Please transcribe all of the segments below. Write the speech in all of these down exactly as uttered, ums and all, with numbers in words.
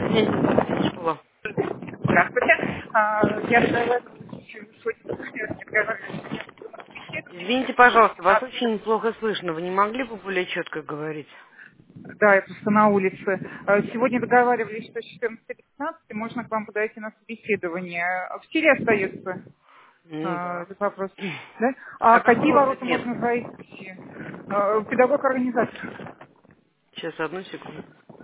День школа. Здравствуйте. А, Я задала сегодня Извините, пожалуйста, вас А, очень плохо слышно. Вы не могли бы более четко говорить? Да, я просто на улице. А, Сегодня договаривались, что с четырнадцати до пятнадцати можно к вам подойти на собеседование. В силе остается Ну а, да. этот вопрос. Да? А А какой какие вы ворота предмет? можно зайти? А, Педагог-организатор. Сейчас, одну секунду.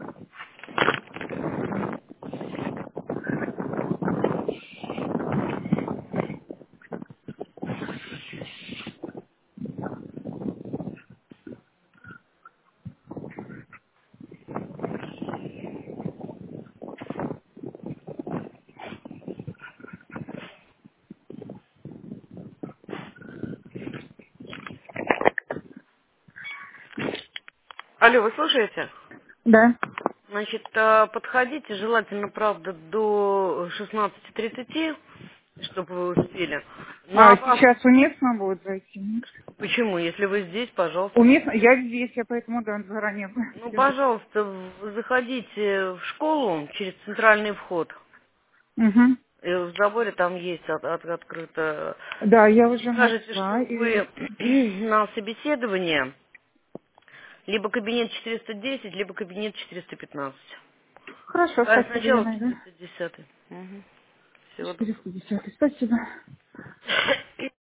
Алло, вы слушаете? Да. Значит, э, подходите, желательно, правда, до шестнадцати тридцати, чтобы вы успели. На А вас... сейчас уместно будет зайти? Нет? Почему? Если вы здесь, пожалуйста. Уместно? Я здесь, я поэтому да, заранее Ну, свяжусь. пожалуйста, вы заходите в школу через центральный вход. Угу. И в заборе там есть от- от- открыто. Да, я уже Скажете, что нашла. И... вы на собеседование, либо кабинет четыреста десять, либо кабинет четыреста пятнадцать. Хорошо, А спасибо, я сначала найду. четыреста десять. Угу. Всего доброго. четыреста десять. Спасибо.